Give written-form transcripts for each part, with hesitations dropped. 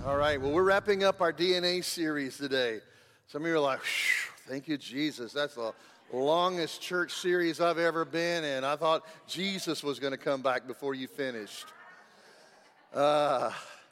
All right, well, we're wrapping up our DNA series today. Some of you are like, thank you, Jesus. That's the longest church series I've ever been in. I thought Jesus was going to come back before you finished. But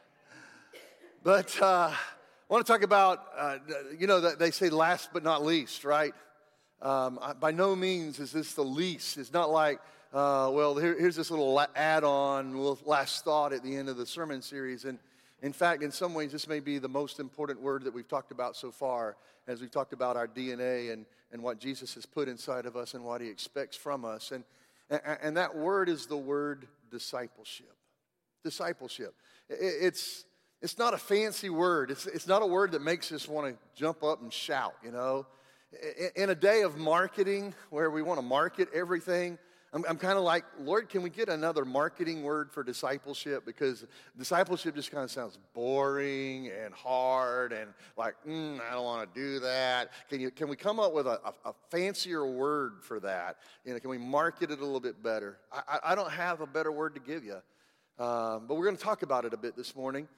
I want to talk about, that they say last but not least, right? By no means is this the least. It's not like, here's this little add-on, little last thought at the end of the sermon series. And in fact, in some ways, this may be the most important word that we've talked about so far as we've talked about our DNA and what Jesus has put inside of us and what he expects from us. And that word is the word discipleship. Discipleship. It's not a fancy word. It's not a word that makes us want to jump up and shout, you know. In a day of marketing where we want to market everything, I'm kind of like, Lord, can we get another marketing word for discipleship? Because discipleship just kind of sounds boring and hard and like, I don't want to do that. Can we come up with a fancier word for that? You know, can we market it a little bit better? I don't have a better word to give you, but we're going to talk about it a bit this morning.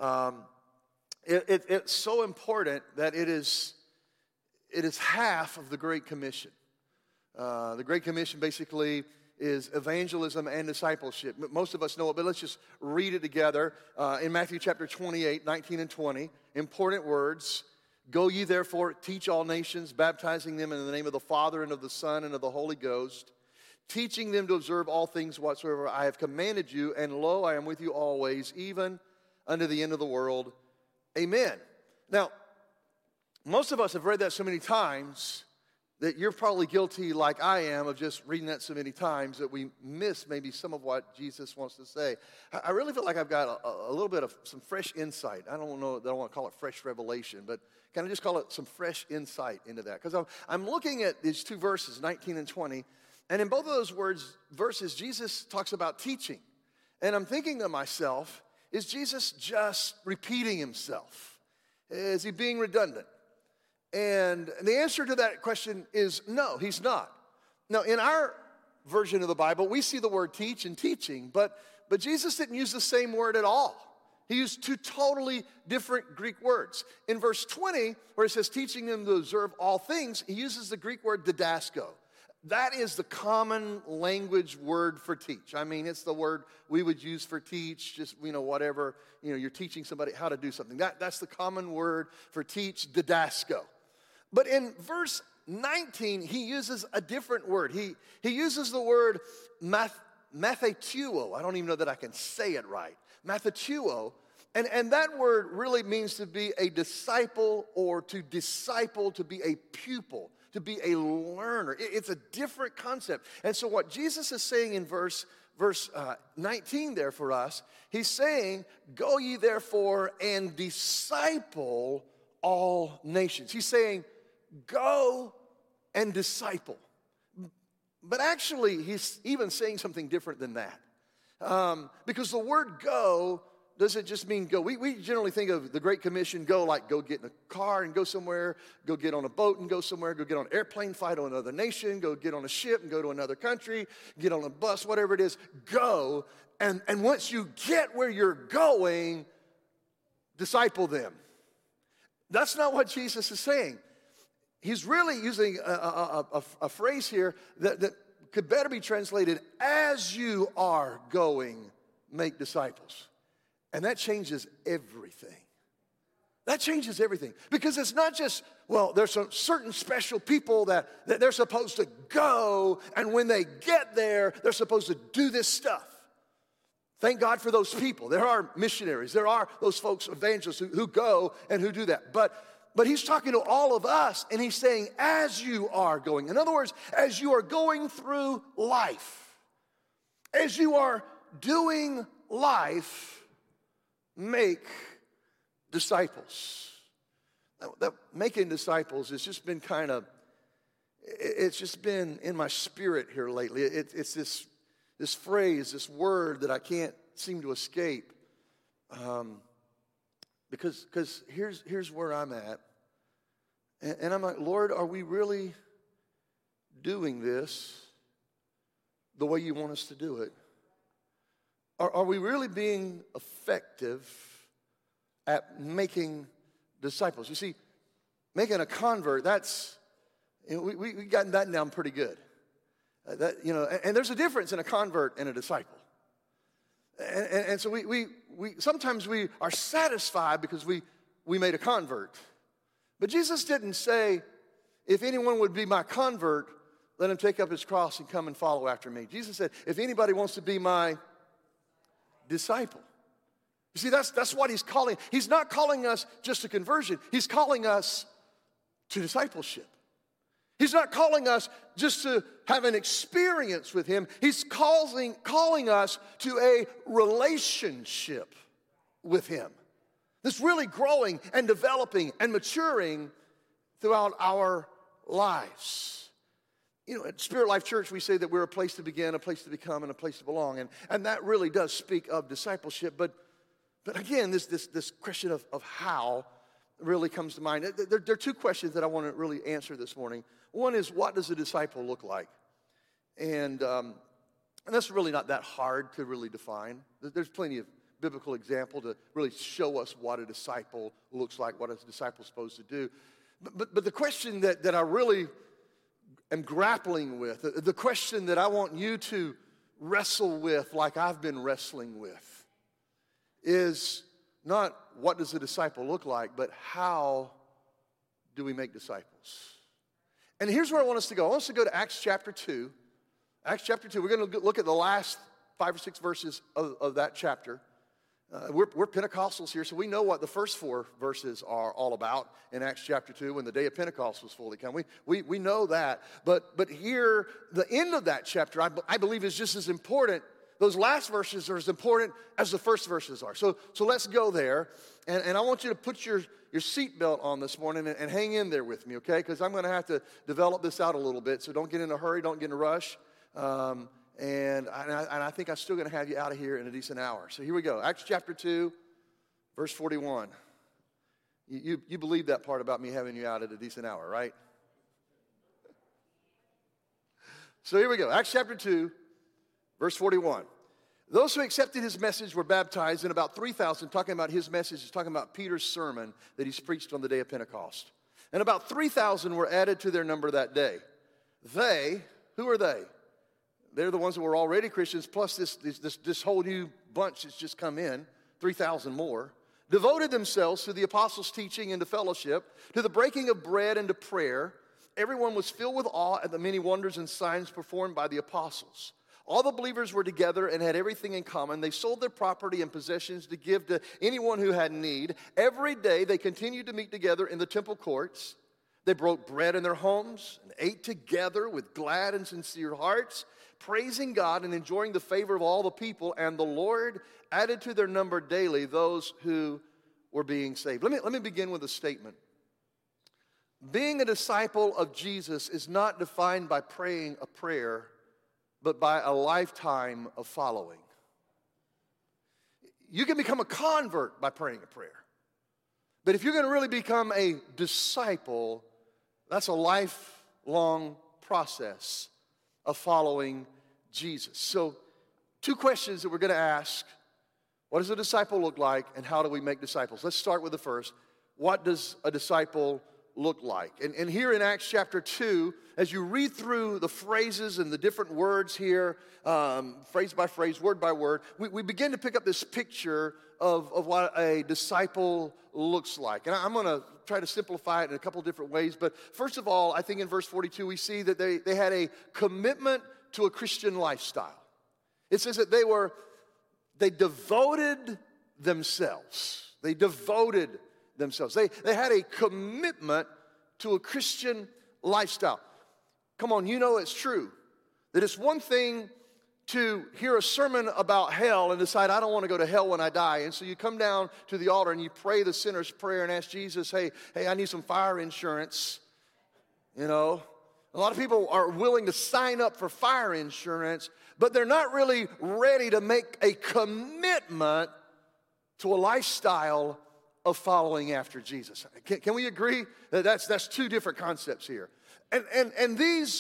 It's so important that it is half of the Great Commission. The Great Commission basically is evangelism and discipleship. Most of us know it, but let's just read it together. In Matthew chapter 28, 19 and 20, important words. Go ye therefore, teach all nations, baptizing them in the name of the Father and of the Son and of the Holy Ghost, teaching them to observe all things whatsoever I have commanded you, and lo, I am with you always, even unto the end of the world. Amen. Now, most of us have read that so many times that you're probably guilty, like I am, of just reading that so many times that we miss maybe some of what Jesus wants to say. I really feel like I've got a little bit of some fresh insight. I don't want to call it fresh revelation, but can I just call it some fresh insight into that? Because I'm looking at these two verses, 19 and 20, and in both of those verses, Jesus talks about teaching. And I'm thinking to myself, is Jesus just repeating himself? Is he being redundant? And the answer to that question is no, he's not. Now, in our version of the Bible, we see the word teach and teaching, but Jesus didn't use the same word at all. He used two totally different Greek words. In verse 20, where it says teaching them to observe all things, he uses the Greek word didasko. That is the common language word for teach. I mean, it's the word we would use for teach, just, whatever, you're teaching somebody how to do something. That's the common word for teach, didasko. But in verse 19, he uses a different word. He uses the word matheteuo. I don't even know that I can say it right. Matheteuo. And that word really means to be a disciple or to disciple, to be a pupil, to be a learner. It's a different concept. And so what Jesus is saying in verse 19 there for us, he's saying, go ye therefore and disciple all nations. He's saying, go and disciple. But actually, he's even saying something different than that. Because the word go doesn't just mean go. We generally think of the Great Commission, go get in a car and go somewhere, go get on a boat and go somewhere, go get on an airplane, fly to another nation, go get on a ship and go to another country, get on a bus, whatever it is, go. And once you get where you're going, disciple them. That's not what Jesus is saying. He's really using a phrase here that could better be translated, as you are going, make disciples. And that changes everything. That changes everything. Because it's not just, there's some certain special people that they're supposed to go, and when they get there, they're supposed to do this stuff. Thank God for those people. There are missionaries. There are those folks, evangelists, who go and who do that. But he's talking to all of us, and he's saying, as you are going. In other words, as you are going through life, as you are doing life, make disciples. That making disciples has just been it's just been in my spirit here lately. It's this phrase, this word that I can't seem to escape. Because here's where I'm at. And I'm like, Lord, are we really doing this the way you want us to do it? Are we really being effective at making disciples. You see, making a convert, that's, we've gotten that down pretty good. And there's a difference in a convert and a disciple. And so we sometimes we are satisfied because we made a convert. But Jesus didn't say, if anyone would be my convert, let him take up his cross and come and follow after me. Jesus said, if anybody wants to be my disciple. You see, that's what he's calling. He's not calling us just to conversion. He's calling us to discipleship. He's not calling us just to have an experience with him. He's calling us to a relationship with him. That's really growing and developing and maturing throughout our lives. At Spirit Life Church, we say that we're a place to begin, a place to become, and a place to belong. And that really does speak of discipleship. But again, this question of how really comes to mind. There are two questions that I want to really answer this morning. One is, what does a disciple look like? And that's really not that hard to really define. There's plenty of biblical example to really show us what a disciple looks like, what a disciple is supposed to do. But the question that I really am grappling with, the question that I want you to wrestle with like I've been wrestling with, is not what does a disciple look like, but how do we make disciples? And here's where I want us to go. I want us to go to Acts chapter 2. Acts chapter 2, we're going to look at the last 5 or 6 verses of that chapter. We're Pentecostals here, so we know what the first 4 verses are all about in Acts chapter 2 when the day of Pentecost was fully come. We know that. But here, the end of that chapter, I believe, is just as important. Those last verses are as important as the first verses are. So let's go there. And I want you to put your seatbelt on this morning and hang in there with me, okay? Because I'm going to have to develop this out a little bit. So don't get in a hurry, don't get in a rush. And I think I'm still going to have you out of here in a decent hour. So here we go. Acts chapter 2, verse 41. You believe that part about me having you out at a decent hour, right? So here we go. Acts chapter 2, verse 41. Those who accepted his message were baptized, and about 3,000, talking about his message, is talking about Peter's sermon that he's preached on the day of Pentecost. And about 3,000 were added to their number that day. Who are they? They're the ones that were already Christians, plus this whole new bunch that's just come in, 3,000 more, devoted themselves to the apostles' teaching and to fellowship, to the breaking of bread and to prayer. Everyone was filled with awe at the many wonders and signs performed by the apostles. All the believers were together and had everything in common. They sold their property and possessions to give to anyone who had need. Every day they continued to meet together in the temple courts. They broke bread in their homes and ate together with glad and sincere hearts, praising God and enjoying the favor of all the people. And the Lord added to their number daily those who were being saved. Let me begin with a statement. Being a disciple of Jesus is not defined by praying a prayer, but by a lifetime of following. You can become a convert by praying a prayer. But if you're going to really become a disciple, that's a lifelong process of following Jesus. So, 2 questions that we're going to ask. What does a disciple look like, and how do we make disciples? Let's start with the first. What does a disciple look like? And here in Acts chapter 2, as you read through the phrases and the different words here, phrase by phrase, word by word, we begin to pick up this picture of what a disciple looks like. And I'm going to try to simplify it in a couple different ways. But first of all, I think in verse 42, we see that they had a commitment to a Christian lifestyle. It says that they devoted themselves. They devoted themselves. They had a commitment to a Christian lifestyle. Come on, you know it's true that it's one thing to hear a sermon about hell and decide, I don't want to go to hell when I die. And so you come down to the altar and you pray the sinner's prayer and ask Jesus, hey, I need some fire insurance. You know, a lot of people are willing to sign up for fire insurance, but they're not really ready to make a commitment to a lifestyle of following after Jesus. Can we agree that that's 2 different concepts here? And these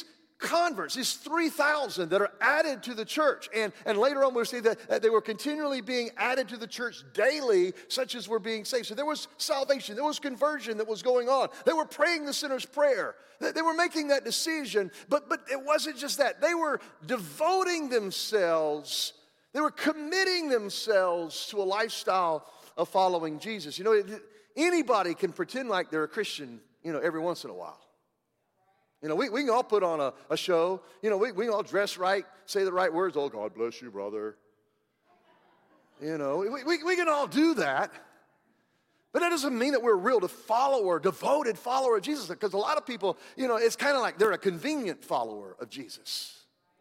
converts, these 3,000 that are added to the church. And later on we'll see that they were continually being added to the church daily, such as were being saved. So there was salvation, there was conversion that was going on. They were praying the sinner's prayer. They were making that decision, but it wasn't just that. They were devoting themselves, they were committing themselves to a lifestyle of following Jesus. You know, anybody can pretend like they're a Christian, you know, every once in a while. You know, we can all put on a show. You know, we can all dress right, say the right words. Oh, God bless you, brother. You know, we can all do that. But that doesn't mean that we're a real devoted follower of Jesus. Because a lot of people, you know, it's kind of like they're a convenient follower of Jesus.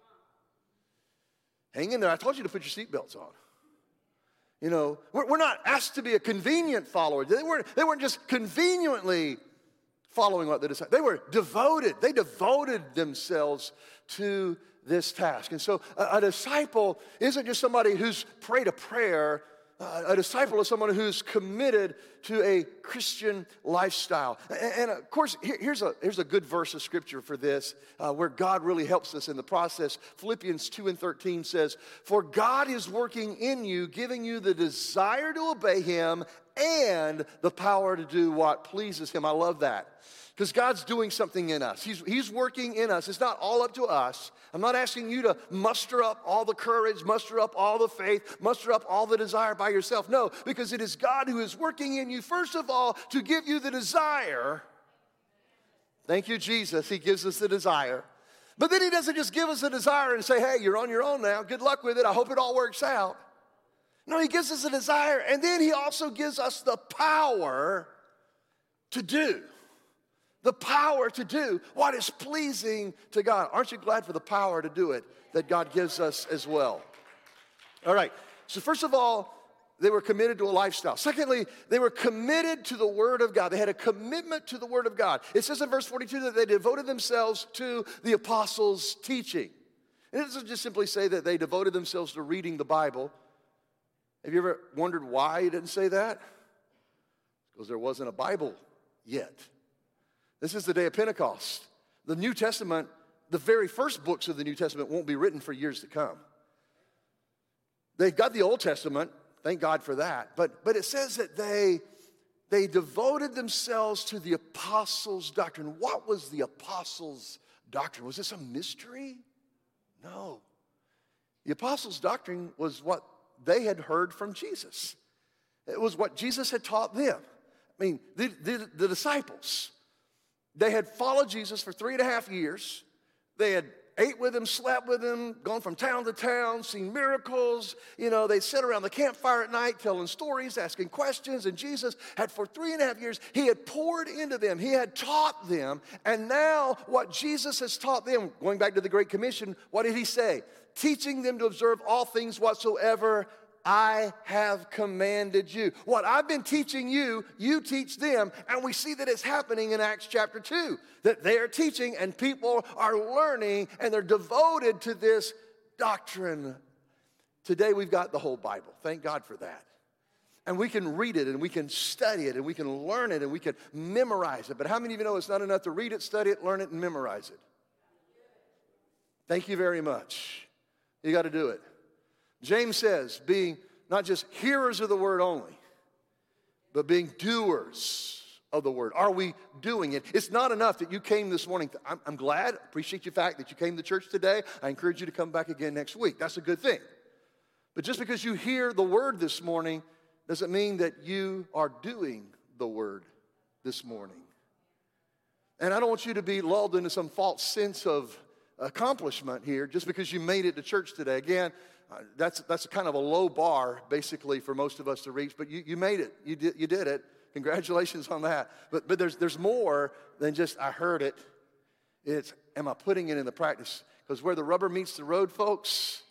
Hang in there. I told you to put your seatbelts on. You know, we're not asked to be a convenient follower. They weren't just conveniently following what they decided. They were devoted. They devoted themselves to this task. And so a disciple isn't just somebody who's prayed a prayer. A disciple is someone who's committed to a Christian lifestyle. And of course, here's a good verse of scripture for this, where God really helps us in the process. Philippians 2:13 says, "For God is working in you, giving you the desire to obey Him and the power to do what pleases Him." I love that. Because God's doing something in us. He's working in us. It's not all up to us. I'm not asking you to muster up all the courage, muster up all the faith, muster up all the desire by yourself. No, because it is God who is working in you, first of all, to give you the desire. Thank you, Jesus. He gives us the desire. But then He doesn't just give us the desire and say, hey, you're on your own now. Good luck with it. I hope it all works out. No, He gives us a desire, and then He also gives us the power to do. The power to do what is pleasing to God. Aren't you glad for the power to do it that God gives us as well? All right, so first of all, they were committed to a lifestyle. Secondly, they were committed to the Word of God. They had a commitment to the Word of God. It says in verse 42 that they devoted themselves to the apostles' teaching. And it doesn't just simply say that they devoted themselves to reading the Bible. Have you ever wondered why it didn't say that? Because there wasn't a Bible yet. This is the day of Pentecost. The New Testament, the very first books of the New Testament won't be written for years to come. They've got the Old Testament, thank God for that. But it says that they devoted themselves to the apostles' doctrine. What was the apostles' doctrine? Was this a mystery? No. The apostles' doctrine was what they had heard from Jesus. It was what Jesus had taught them. I mean, the disciples. They had followed Jesus for 3.5 years. They had ate with Him, slept with Him, gone from town to town, seen miracles. You know, they sat around the campfire at night telling stories, asking questions. And Jesus had, for 3.5 years, He had poured into them. He had taught them. And now what Jesus has taught them, going back to the Great Commission, what did He say? Teaching them to observe all things whatsoever I have commanded you. What I've been teaching you, you teach them. And we see that it's happening in Acts chapter 2. That they are teaching and people are learning and they're devoted to this doctrine. Today we've got the whole Bible. Thank God for that. And we can read it and we can study it and we can learn it and we can memorize it. But how many of you know it's not enough to read it, study it, learn it, and memorize it? Thank you very much. You got to do it. James says, being not just hearers of the word only, but being doers of the word. Are we doing it? It's not enough that you came this morning. I'm glad, appreciate the fact that you came to church today. I encourage you to come back again next week. That's a good thing. But just because you hear the word this morning doesn't mean that you are doing the word this morning. And I don't want you to be lulled into some false sense of accomplishment here just because you made it to church today. Again, that's kind of a low bar, basically, for most of us to reach. But you made it. You did it. Congratulations on that. But there's more than just I heard it. It's am I putting it into practice? Because where the rubber meets the road, folks,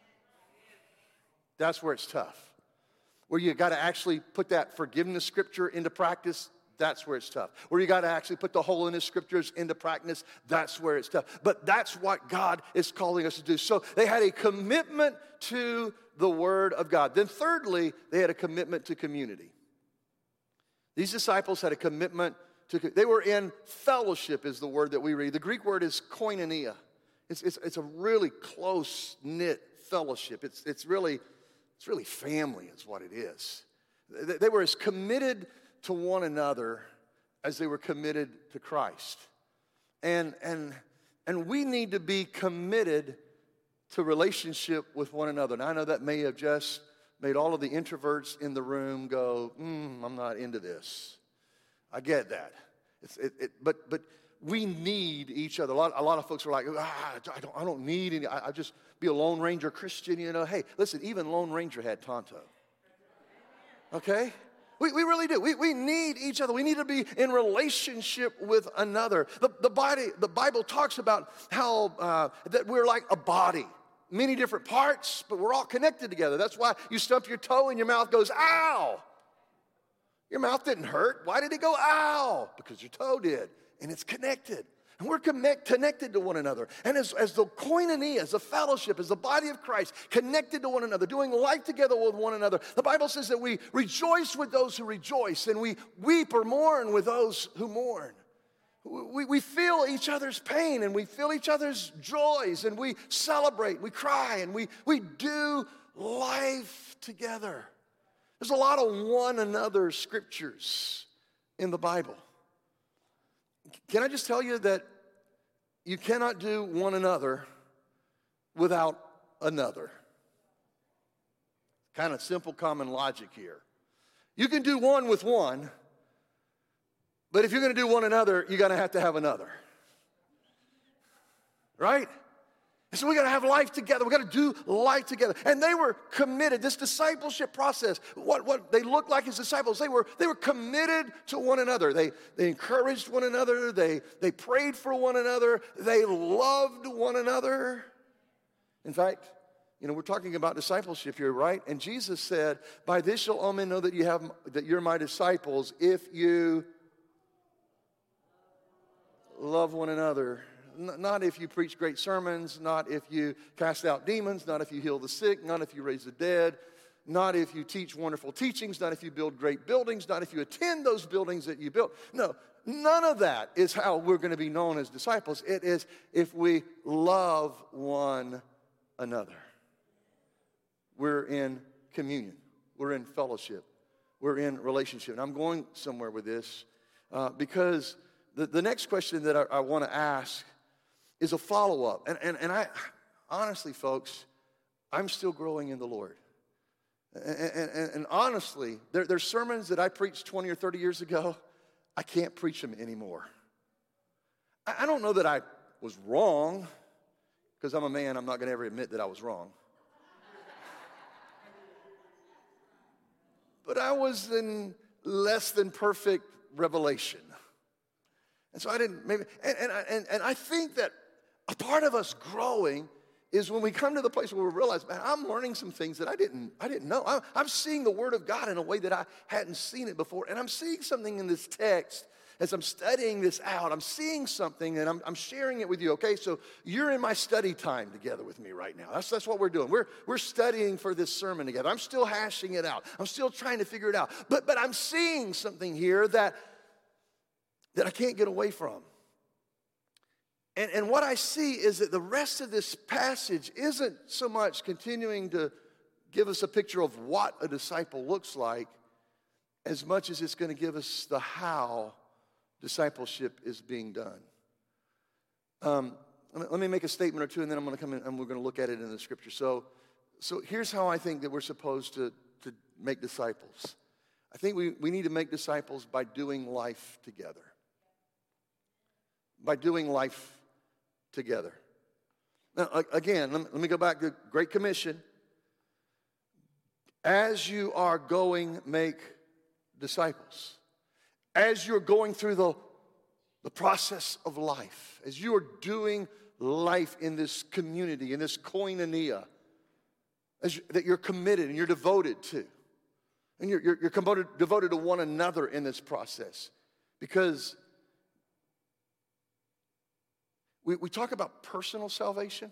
that's where it's tough. Where you got to actually put that forgiveness scripture into practice, that's where it's tough. Where you got to actually put the holiness scriptures into practice, that's where it's tough. But that's what God is calling us to do. So they had a commitment to the Word of God. Then thirdly, they had a commitment to community. These disciples had a commitment to, they were in fellowship is the word that we read. The Greek word is koinonia. It's a really close-knit fellowship. It's really family is what it is. They were as committed to one another as they were committed to Christ. And we need to be committed to relationship with one another. Now, I know that may have just made all of the introverts in the room go, I'm not into this. I get that. But we need each other. A lot of folks are like, I don't need any. I just be a Lone Ranger Christian, you know. Hey, listen, even Lone Ranger had Tonto. Okay? We really do. We need each other. We need to be in relationship with another. The Bible talks about how that we're like a body. Many different parts, but we're all connected together. That's why you stump your toe and your mouth goes, ow. Your mouth didn't hurt. Why did it go, ow? Because your toe did. And it's connected. And we're connected to one another. And as the koinonia, as the fellowship, as the body of Christ, connected to one another, doing life together with one another, the Bible says that we rejoice with those who rejoice, and we weep or mourn with those who mourn. We feel each other's pain, and we feel each other's joys, and we celebrate, we cry, and we do life together. There's a lot of one another scriptures in the Bible. Can I just tell you that you cannot do one another without another? Kind of simple common logic here. You can do one with one, but if you're going to do one another, you're going to have another. Right? And so we got to have life together. We got to do life together. And they were committed. This discipleship process, what they looked like as disciples, they were committed to one another. They encouraged one another. They prayed for one another. They loved one another. In fact, we're talking about discipleship here, right? And Jesus said, "By this shall all men know that you're my disciples, if you love one another." Not if you preach great sermons, not if you cast out demons, not if you heal the sick, not if you raise the dead, not if you teach wonderful teachings, not if you build great buildings, not if you attend those buildings that you built. No, none of that is how we're going to be known as disciples. It is if we love one another. We're in communion. We're in fellowship. We're in relationship. And I'm going somewhere with this because the next question that I want to ask is a follow-up. And I, honestly, folks, I'm still growing in the Lord. And honestly, there's sermons that I preached 20 or 30 years ago, I can't preach them anymore. I don't know that I was wrong, because I'm a man, I'm not going to ever admit that I was wrong. But I was in less than perfect revelation. And so I didn't, maybe, and I think that a part of us growing is when we come to the place where we realize, man, I'm learning some things that I didn't know. I'm seeing the Word of God in a way that I hadn't seen it before. And I'm seeing something in this text as I'm studying this out. I'm seeing something and I'm sharing it with you, okay? So you're in my study time together with me right now. That's what we're doing. We're studying for this sermon together. I'm still hashing it out. I'm still trying to figure it out. But I'm seeing something here that I can't get away from. And what I see is that the rest of this passage isn't so much continuing to give us a picture of what a disciple looks like as much as it's going to give us the how discipleship is being done. Let me make a statement or two, and then I'm going to come in and we're going to look at it in the scripture. So here's how I think that we're supposed to make disciples. I think we need to make disciples by doing life together. By doing life together. Now, again, let me go back to Great Commission. As you are going, make disciples. As you're going through the process of life, as you are doing life in this community, in this koinonia, that you're committed and you're devoted to. And you're devoted to one another in this process. Because we talk about personal salvation,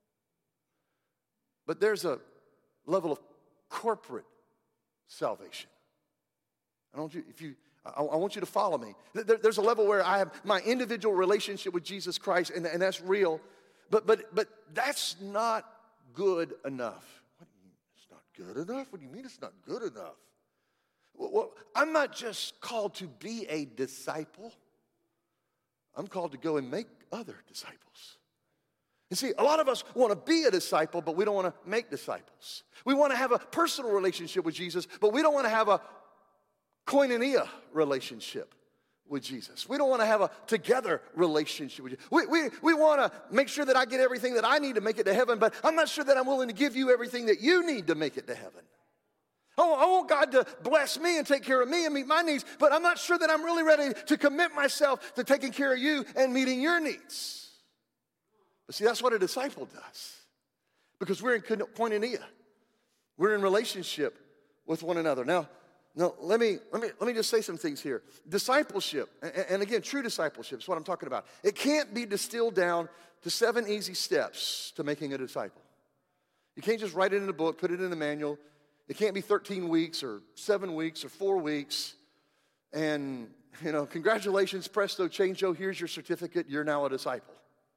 but there's a level of corporate salvation. I want you to follow me. There's a level where I have my individual relationship with Jesus Christ, and that's real. But that's not good enough. What do you mean it's not good enough? What do you mean it's not good enough? Well, I'm not just called to be a disciple. I'm called to go and make other disciples. You see, a lot of us want to be a disciple, but we don't want to make disciples. We want to have a personal relationship with Jesus, but we don't want to have a koinonia relationship with Jesus. We don't want to have a together relationship with you. We want to make sure that I get everything that I need to make it to heaven, but I'm not sure that I'm willing to give you everything that you need to make it to heaven. I want God to bless me and take care of me and meet my needs, but I'm not sure that I'm really ready to commit myself to taking care of you and meeting your needs. But see, that's what a disciple does, because we're in koinonia. We're in relationship with one another. Now, let me just say some things here. Discipleship, and again, true discipleship is what I'm talking about. It can't be distilled down to 7 easy steps to making a disciple. You can't just write it in a book, put it in a manual. It can't be 13 weeks or 7 weeks or 4 weeks. And, congratulations, presto, changeo, here's your certificate, you're now a disciple.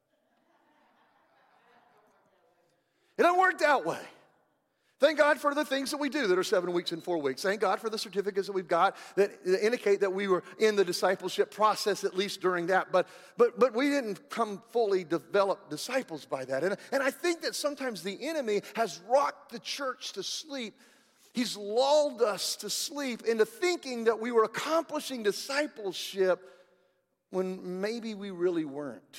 It doesn't work that way. Thank God for the things that we do that are 7 weeks and 4 weeks. Thank God for the certificates that we've got that indicate that we were in the discipleship process, at least during that. But we didn't come fully developed disciples by that. And I think that sometimes the enemy has rocked the church to sleep. He's lulled us to sleep into thinking that we were accomplishing discipleship when maybe we really weren't.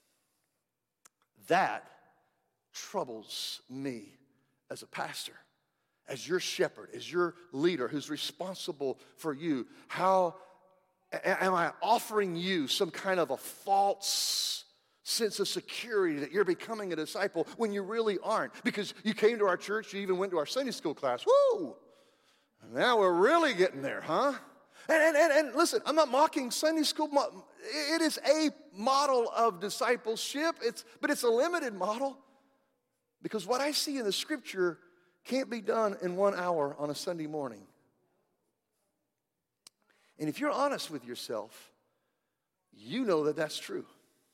That troubles me as a pastor, as your shepherd, as your leader who's responsible for you. How am I offering you some kind of a false sense of security that you're becoming a disciple when you really aren't? Because you came to our church, you even went to our Sunday school class. Woo! Now we're really getting there, huh? And listen, I'm not mocking Sunday school. It is a model of discipleship, but it's a limited model. Because what I see in the scripture can't be done in 1 hour on a Sunday morning. And if you're honest with yourself, you know that that's true.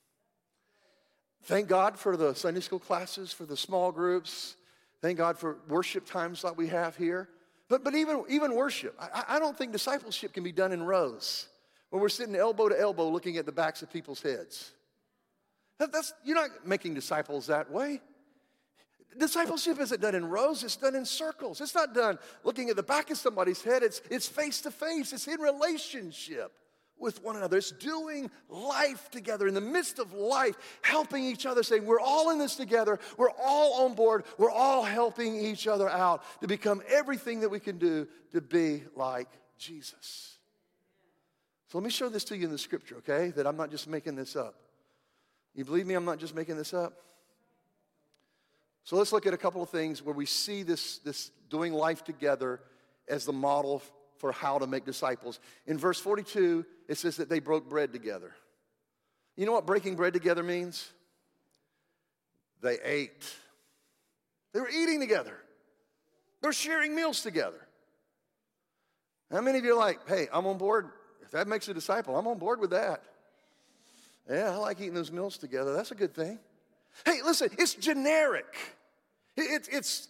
Thank God for the Sunday school classes, for the small groups. Thank God for worship times like we have here. But even worship, I don't think discipleship can be done in rows, where we're sitting elbow to elbow looking at the backs of people's heads. You're not making disciples that way. Discipleship isn't done in rows, it's done in circles. It's not done looking at the back of somebody's head. It's face to face. It's in relationship with one another. It's doing life together in the midst of life, helping each other, saying we're all in this together. We're all on board. We're all helping each other out to become everything that we can do to be like Jesus. So let me show this to you in the scripture, okay, that I'm not just making this up. You believe me, I'm not just making this up? So let's look at a couple of things where we see this doing life together as the model for how to make disciples. In verse 42, it says that they broke bread together. You know what breaking bread together means? They ate. They were eating together. They're sharing meals together. How many of you are like, hey, I'm on board? If that makes a disciple, I'm on board with that. Yeah, I like eating those meals together. That's a good thing. Hey, listen, it's generic. It's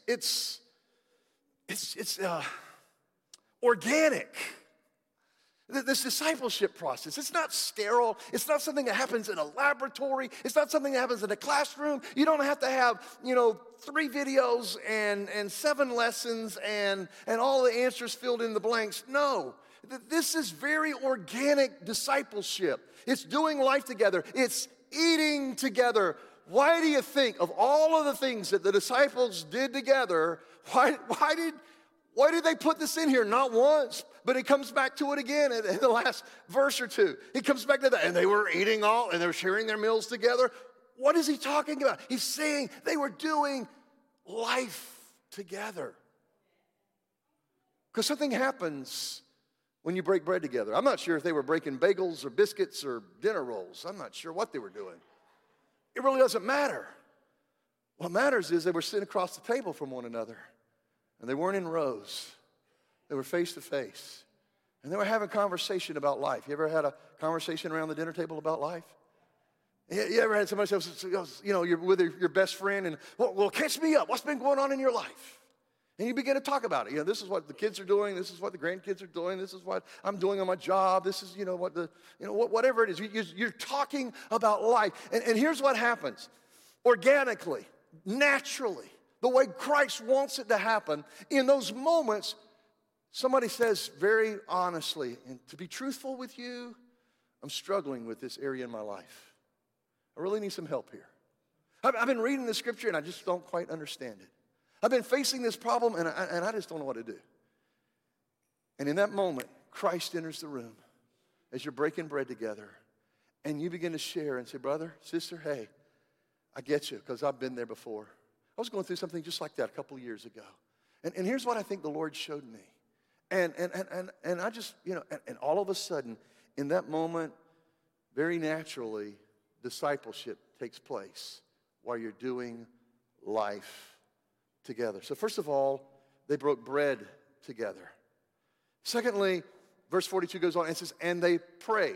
organic. This discipleship process, it's not sterile. It's not something that happens in a laboratory. It's not something that happens in a classroom. You don't have to have, 3 videos and 7 lessons and all the answers filled in the blanks. No, this is very organic discipleship. It's doing life together. It's eating together. Why do you think of all of the things that the disciples did together, why did they put this in here? Not once, but it comes back to it again in the last verse or two. He comes back to that, and they were eating and they were sharing their meals together. What is he talking about? He's saying they were doing life together. Because something happens when you break bread together. I'm not sure if they were breaking bagels or biscuits or dinner rolls. I'm not sure what they were doing. It really doesn't matter. What matters is they were sitting across the table from one another. And they weren't in rows. They were face to face. And they were having conversation about life. You ever had a conversation around the dinner table about life? You ever had somebody say, you're with your best friend and, well, catch me up. What's been going on in your life? And you begin to talk about it. This is what the kids are doing. This is what the grandkids are doing. This is what I'm doing on my job. This is, whatever it is. You're talking about life. And here's what happens. Organically, naturally, the way Christ wants it to happen, in those moments, somebody says very honestly, and to be truthful with you, I'm struggling with this area in my life. I really need some help here. I've been reading the scripture and I just don't quite understand it. I've been facing this problem and I just don't know what to do. And in that moment, Christ enters the room as you're breaking bread together and you begin to share and say, brother, sister, hey, I get you because I've been there before. I was going through something just like that a couple of years ago. And here's what I think the Lord showed me. And I just, and all of a sudden, in that moment, very naturally, discipleship takes place while you're doing life together. So first of all, they broke bread together. Secondly, verse 42 goes on and says, and they prayed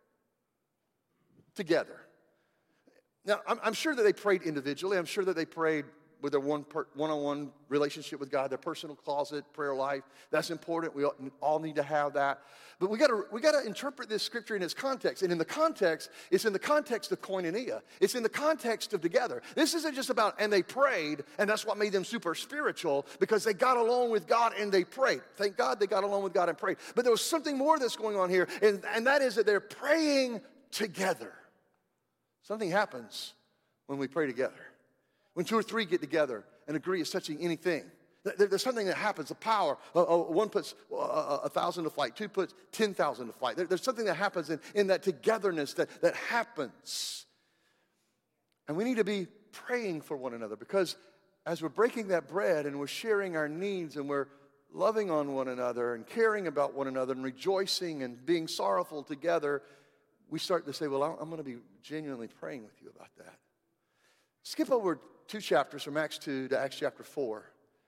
together. Now, I'm sure that they prayed individually. I'm sure that they prayed with their one-on-one relationship with God, their personal closet prayer life. That's important. We all need to have that. But we got to interpret this scripture in its context. And in the context, it's in the context of koinonia. It's in the context of together. This isn't just about, and they prayed, and that's what made them super spiritual, because they got along with God and they prayed. Thank God they got along with God and prayed. But there was something more that's going on here, and that is that they're praying together. Something happens when we pray together. When two or three get together and agree as touching anything, there's something that happens. The power. One puts 1,000 to flight. Two puts 10,000 to flight. There's something that happens in that togetherness that happens. And we need to be praying for one another, because as we're breaking that bread and we're sharing our needs and we're loving on one another and caring about one another and rejoicing and being sorrowful together, we start to say, well, I'm going to be genuinely praying with you about that. Skip over 2 chapters from Acts 2 to Acts chapter 4.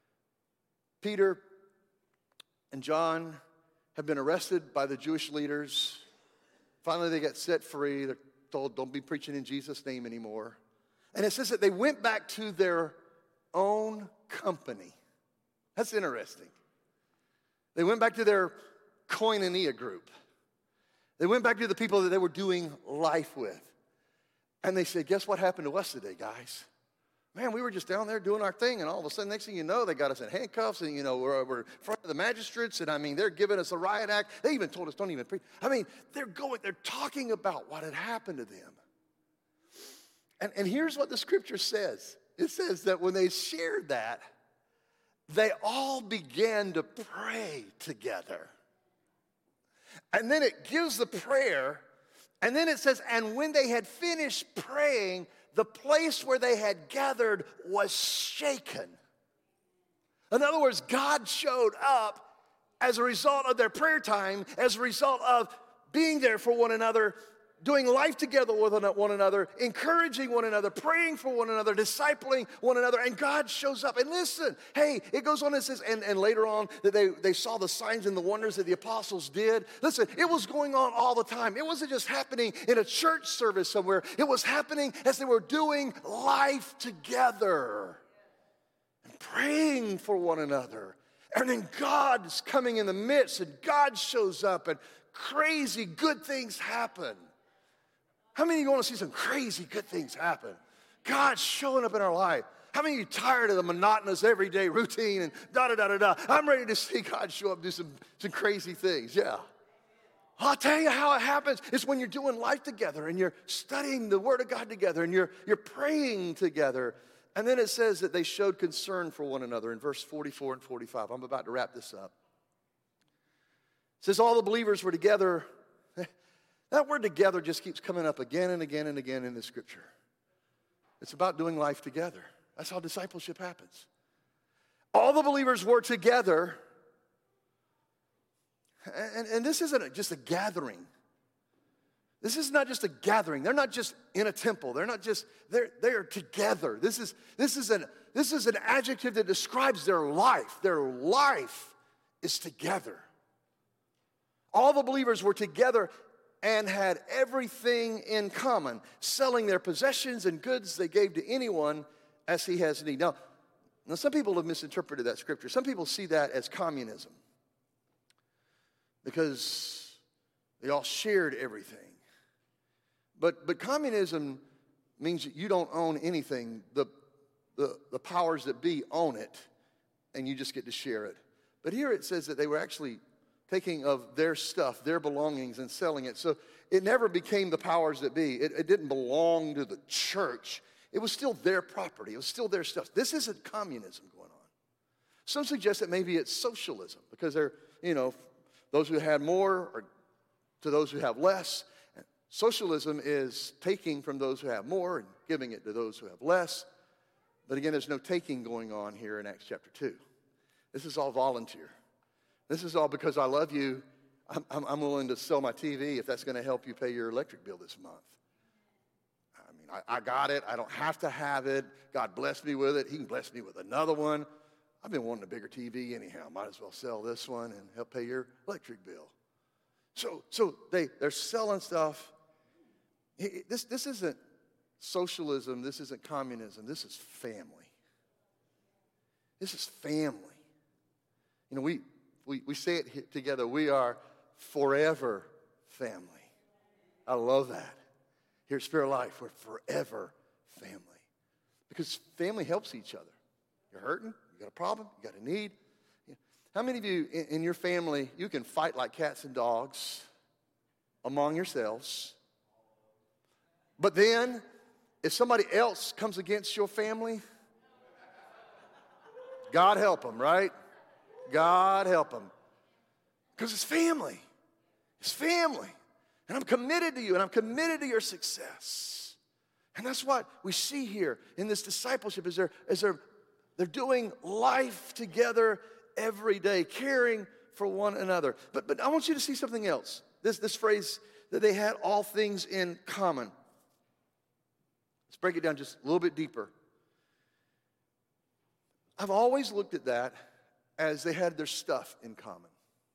Peter and John have been arrested by the Jewish leaders. Finally, they get set free. They're told, don't be preaching in Jesus' name anymore. And it says that they went back to their own company. That's interesting. They went back to their koinonia group. They went back to the people that they were doing life with. And they said, guess what happened to us today, guys? Man, we were just down there doing our thing, and all of a sudden, next thing you know, they got us in handcuffs, and, we're in front of the magistrates, and, they're giving us a riot act. They even told us, don't even preach. They're talking about what had happened to them. And here's what the scripture says. It says that when they shared that, they all began to pray together. And then it gives the prayer, and then it says, and when they had finished praying, the place where they had gathered was shaken. In other words, God showed up as a result of their prayer time, as a result of being there for one another, doing life together with one another, encouraging one another, praying for one another, discipling one another, and God shows up. And listen, hey, it goes on and says, and later on, that they saw the signs and the wonders that the apostles did. Listen, it was going on all the time. It wasn't just happening in a church service somewhere. It was happening as they were doing life together and praying for one another. And then God's coming in the midst, and God shows up, and crazy good things happen. How many of you want to see some crazy good things happen? God's showing up in our life. How many of you tired of the monotonous everyday routine and da-da-da-da-da? I'm ready to see God show up and do some crazy things, yeah. I'll tell you how it happens. It's when you're doing life together and you're studying the Word of God together and you're praying together. And then it says that they showed concern for one another in verse 44 and 45. I'm about to wrap this up. It says all the believers were together. That word together just keeps coming up again and again and again in the scripture. It's about doing life together. That's how discipleship happens. All the believers were together. And this isn't just a gathering. This is not just a gathering. They're not just in a temple. They're not just, they're together. This is an adjective that describes their life. Their life is together. All the believers were together and had everything in common, selling their possessions and goods they gave to anyone as he has need. Now, some people have misinterpreted that scripture. Some people see that as communism because they all shared everything. But communism means that you don't own anything. The powers that be own it, and you just get to share it. But here it says that they were actually taking of their stuff, their belongings, and selling it. So it never became the powers that be. It didn't belong to the church. It was still their property. It was still their stuff. This isn't communism going on. Some suggest that maybe it's socialism because they're, those who had more or to those who have less. Socialism is taking from those who have more and giving it to those who have less. But again, there's no taking going on here in Acts chapter 2. This is all volunteer. This is all because I love you. I'm willing to sell my TV if that's going to help you pay your electric bill this month. I mean, I got it. I don't have to have it. God blessed me with it. He can bless me with another one. I've been wanting a bigger TV anyhow. Might as well sell this one and help pay your electric bill. So they're selling stuff. This isn't socialism. This isn't communism. This is family. This is family. We say it together. We are forever family. I love that. Here at Spirit Life, we're forever family. Because family helps each other. You're hurting, you got a problem, you got a need. How many of you in your family, you can fight like cats and dogs among yourselves, but then if somebody else comes against your family, God help them, right? God help them. Because it's family. It's family. And I'm committed to you, and I'm committed to your success. And that's what we see here in this discipleship is they're doing life together every day, caring for one another. But I want you to see something else. This phrase that they had all things in common. Let's break it down just a little bit deeper. I've always looked at that as they had their stuff in common.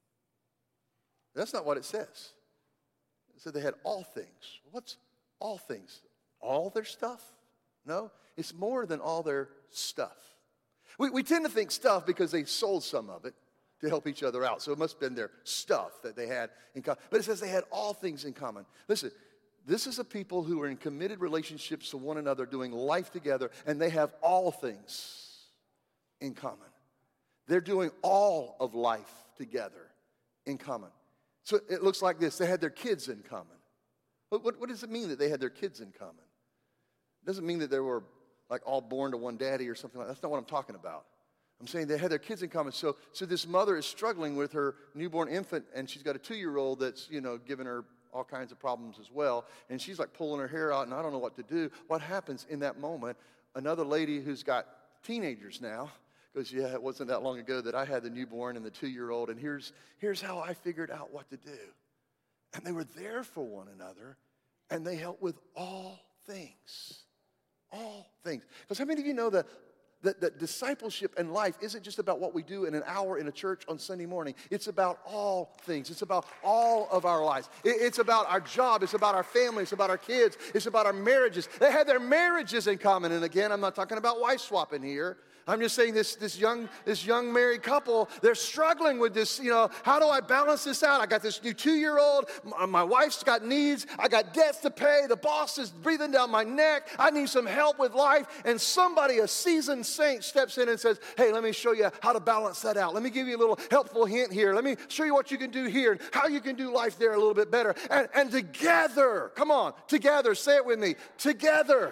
That's not what it says. It said they had all things. What's all things? All their stuff? No, it's more than all their stuff. We tend to think stuff because they sold some of it to help each other out. So it must have been their stuff that they had in common. But it says they had all things in common. Listen, this is a people who are in committed relationships to one another, doing life together, and they have all things in common. They're doing all of life together in common. So it looks like this. They had their kids in common. What does it mean that they had their kids in common? It doesn't mean that they were like all born to one daddy or something like that. That's not what I'm talking about. I'm saying they had their kids in common. So this mother is struggling with her newborn infant, and she's got a 2-year-old that's, giving her all kinds of problems as well. And she's like pulling her hair out, and I don't know what to do. What happens in that moment? Another lady who's got teenagers now goes, yeah, it wasn't that long ago that I had the newborn and the 2-year-old, and here's how I figured out what to do. And they were there for one another, and they helped with all things. All things. Because how many of you know that discipleship and life isn't just about what we do in an hour in a church on Sunday morning. It's about all things. It's about all of our lives. It's about our job. It's about our family. It's about our kids. It's about our marriages. They had their marriages in common. And again, I'm not talking about wife swapping here. I'm just saying this young married couple, they're struggling with this, how do I balance this out? I got this new 2-year-old, my wife's got needs, I got debts to pay, the boss is breathing down my neck, I need some help with life, and somebody, a seasoned saint, steps in and says, hey, let me show you how to balance that out. Let me give you a little helpful hint here. Let me show you what you can do here and how you can do life there a little bit better. And together, come on, together, say it with me, together.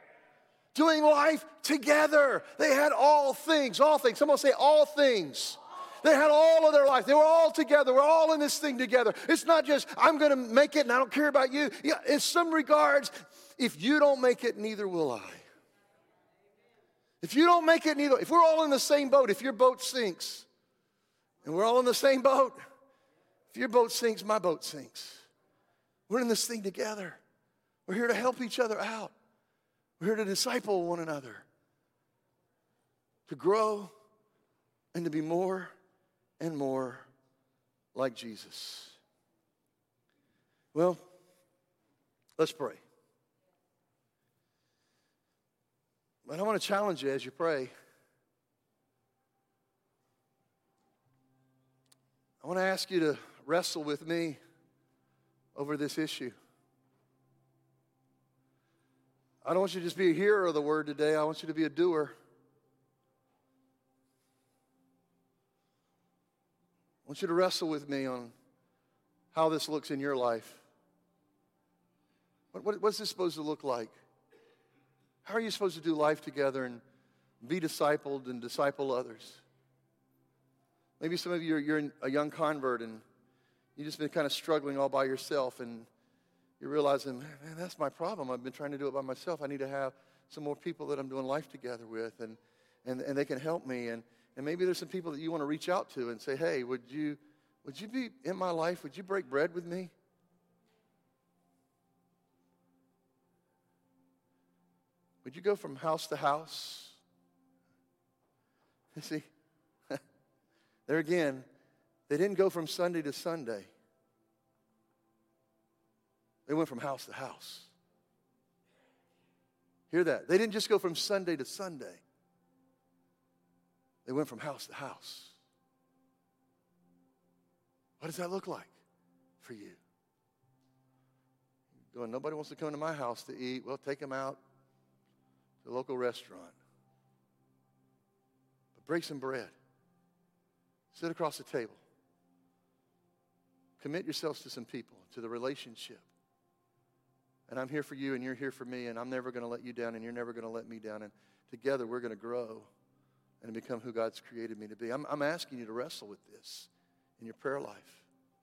Doing life together. They had all things, all things. Someone say all things. They had all of their life. They were all together. We're all in this thing together. It's not just, I'm going to make it and I don't care about you. Yeah, in some regards, if you don't make it, neither will I. If you don't make it, neither. If we're all in the same boat, if your boat sinks, and we're all in the same boat, if your boat sinks, my boat sinks. We're in this thing together. We're here to help each other out. We're here to disciple one another, to grow and to be more and more like Jesus. Well, Let's pray. And I want to challenge you as you pray. I want to ask you to wrestle with me over this issue. I don't want you to just be a hearer of the word today. I want you to be a doer. I want you to wrestle with me on how this looks in your life. What's this supposed to look like? How are you supposed to do life together and be discipled and disciple others? Maybe some of you, you're a young convert and you've just been kind of struggling all by yourself, and you're realizing, man, that's my problem. I've been trying to do it by myself. I need to have some more people that I'm doing life together with, and they can help me. And maybe there's some people that you want to reach out to and say, hey, would you be in my life? Would you break bread with me? Would you go from house to house? You see, there again, they didn't go from Sunday to Sunday. They went from house to house. Hear that? They didn't just go from Sunday to Sunday. They went from house to house. What does that look like for you? Going, nobody wants to come to my house to eat. Well, take them out to a local restaurant. But break some bread. Sit across the table. Commit yourselves to some people, to the relationship. And I'm here for you, and you're here for me, and I'm never going to let you down, and you're never going to let me down. And together we're going to grow and become who God's created me to be. I'm asking you to wrestle with this in your prayer life.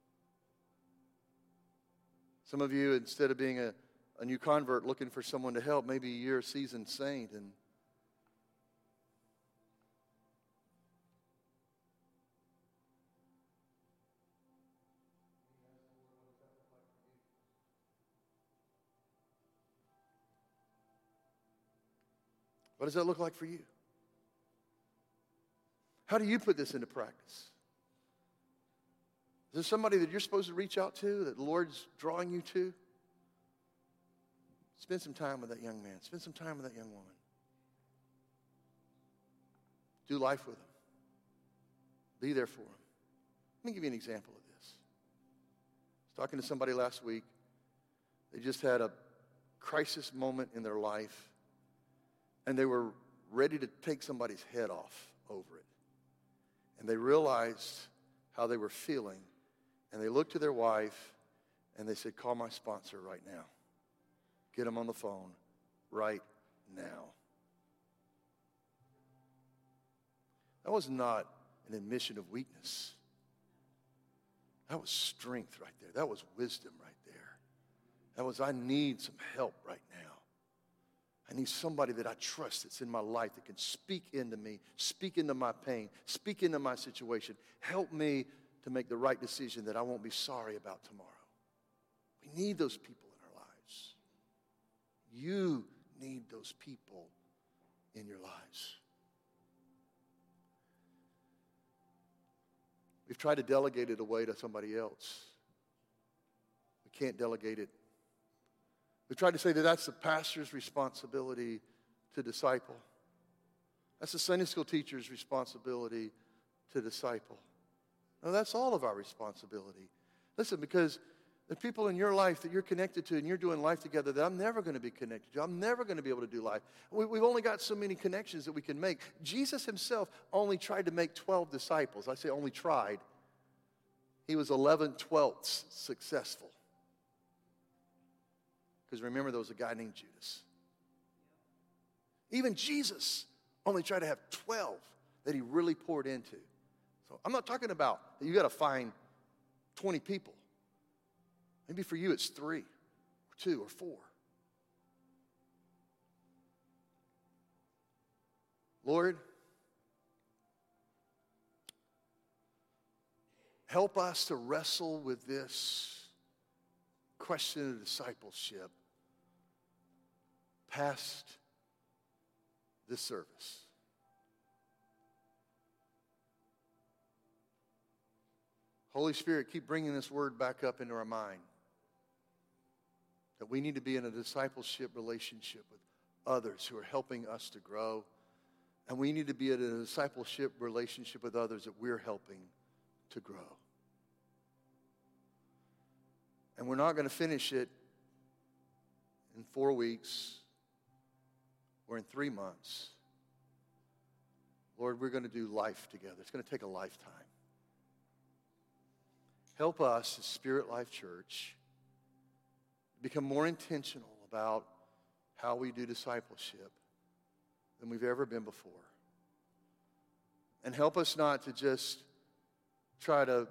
Some of you, instead of being a new convert looking for someone to help, maybe you're a seasoned saint, and what does that look like for you? How do you put this into practice? Is there somebody that you're supposed to reach out to, that the Lord's drawing you to? Spend some time with that young man. Spend some time with that young woman. Do life with them. Be there for them. Let me give you an example of this. I was talking to somebody last week. They just had a crisis moment in their life, and they were ready to take somebody's head off over it. And they realized how they were feeling, and they looked to their wife, and they said, call my sponsor right now. Get him on the phone right now. That was not an admission of weakness. That was strength right there. That was wisdom right there. That was, I need some help right now. I need somebody that I trust that's in my life that can speak into me, speak into my pain, speak into my situation. Help me to make the right decision that I won't be sorry about tomorrow. We need those people in our lives. You need those people in your lives. We've tried to delegate it away to somebody else. We can't delegate it. We've tried to say that that's the pastor's responsibility to disciple. That's the Sunday school teacher's responsibility to disciple. No, that's all of our responsibility. Listen, because the people in your life that you're connected to and you're doing life together that I'm never going to be connected to. I'm never going to be able to do life. We've only got so many connections that we can make. Jesus himself only tried to make 12 disciples. I say only tried. He was 11/12 successful. Because remember, there was a guy named Judas. Even Jesus only tried to have 12 that he really poured into. So I'm not talking about that you got to find 20 people. Maybe for you it's 3 or 2 or 4. Lord, help us to wrestle with this question of discipleship past this service. Holy Spirit, keep bringing this word back up into our mind. that we need to be in a discipleship relationship with others who are helping us to grow. And we need to be in a discipleship relationship with others that we're helping to grow. And we're not going to finish it in 4 weeks or in 3 months. Lord, we're going to do life together. It's going to take a lifetime. Help us as Spirit Life Church become more intentional about how we do discipleship than we've ever been before. And help us not to just try to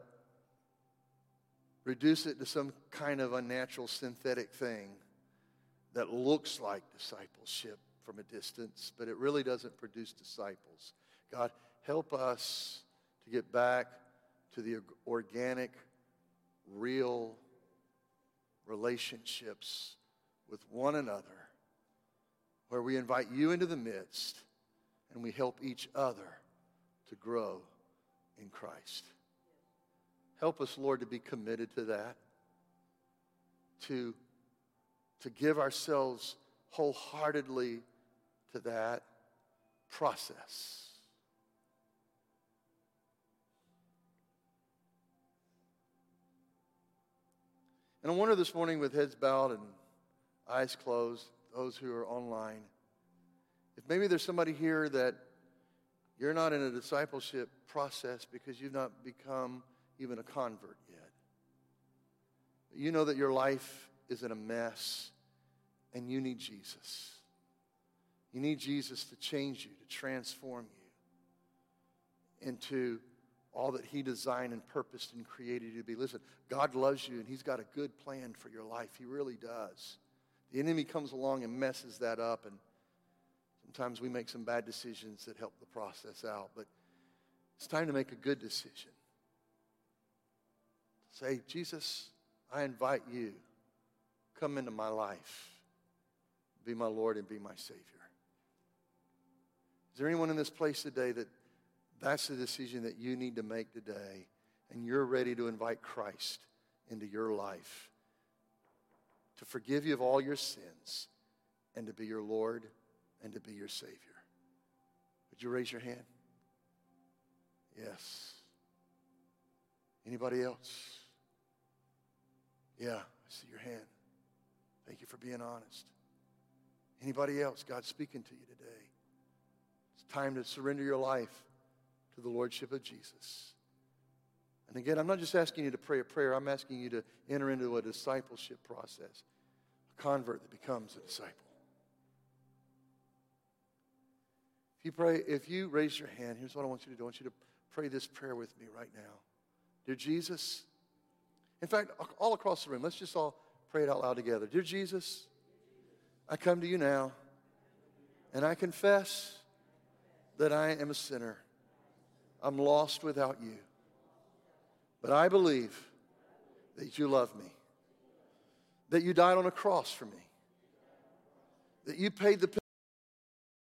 reduce it to some kind of unnatural synthetic thing that looks like discipleship from a distance, but it really doesn't produce disciples. God, help us to get back to the organic, real relationships with one another, where we invite you into the midst and we help each other to grow in Christ. Help us, Lord, to be committed to that, to give ourselves wholeheartedly to that process. And I wonder this morning, with heads bowed and eyes closed, those who are online, if maybe there's somebody here that you're not in a discipleship process because you've not become even a convert yet. You know that your life is in a mess and you need Jesus. You need Jesus to change you, to transform you into all that he designed and purposed and created you to be. Listen, God loves you and he's got a good plan for your life. He really does. The enemy comes along and messes that up, and sometimes we make some bad decisions that help the process out. But it's time to make a good decision. Say, Jesus, I invite you. Come into my life. Be my Lord and be my Savior. Is there anyone in this place today that's the decision that you need to make today, and you're ready to invite Christ into your life to forgive you of all your sins and to be your Lord and to be your Savior? Would you raise your hand? Yes. Anybody else? Yeah, I see your hand. Thank you for being honest. Anybody else? God's speaking to you today. It's time to surrender your life to the Lordship of Jesus. And again, I'm not just asking you to pray a prayer. I'm asking you to enter into a discipleship process, a convert that becomes a disciple. If you raise your hand, here's what I want you to do. I want you to pray this prayer with me right now. Dear Jesus, in fact, all across the room, let's just all pray it out loud together. Dear Jesus, I come to you now, and I confess that I am a sinner. I'm lost without you. But I believe that you love me, that you died on a cross for me, that you paid the penalty